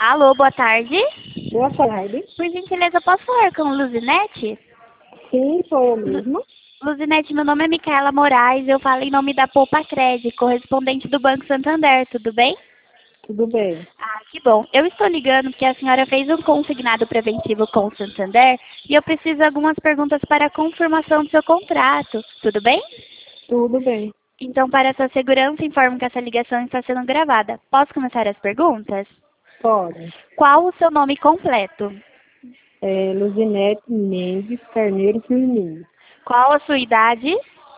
Alô, boa tarde. Boa tarde. Por gentileza, posso falar com Luzinete? Sim, sou eu mesmo. Luzinete, meu nome é Micaela Moraes, eu falo em nome da Poupa Cred, correspondente do Banco Santander, tudo bem? Tudo bem? Ah, que bom. Eu estou ligando porque a senhora fez um consignado preventivo com o Santander e eu preciso de algumas perguntas para a confirmação do seu contrato, tudo bem? Tudo bem. Então, para sua segurança, informo que essa ligação está sendo gravada. Posso começar as perguntas? Pode. Qual o seu nome completo? Luzinete Mendes Carneiro Firmino. Qual a sua idade?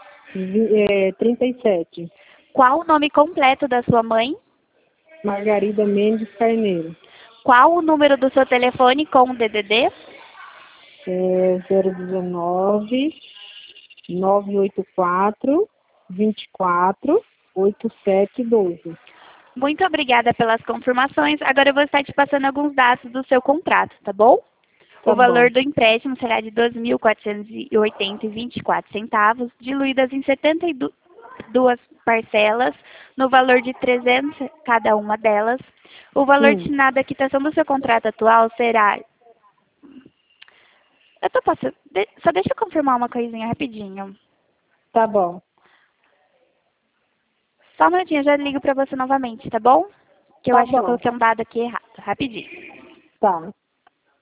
37. Qual o nome completo da sua mãe? Margarida Mendes Carneiro. Qual o número do seu telefone com o DDD? 019 984 24 8712. Muito obrigada pelas confirmações. Agora eu vou estar te passando alguns dados do seu contrato, tá bom? Tá O valor bom. do empréstimo será de R$ 2.480,24, diluídas em 72 parcelas, no valor de 300 cada uma delas. O valor Sim, destinado à quitação do seu contrato atual será... Só deixa eu confirmar uma coisinha rapidinho. tá bom. Só um minutinho, eu já ligo para você novamente, tá bom? Que eu Tá acho que eu bom. coloquei um dado aqui errado. Rapidinho. Tá.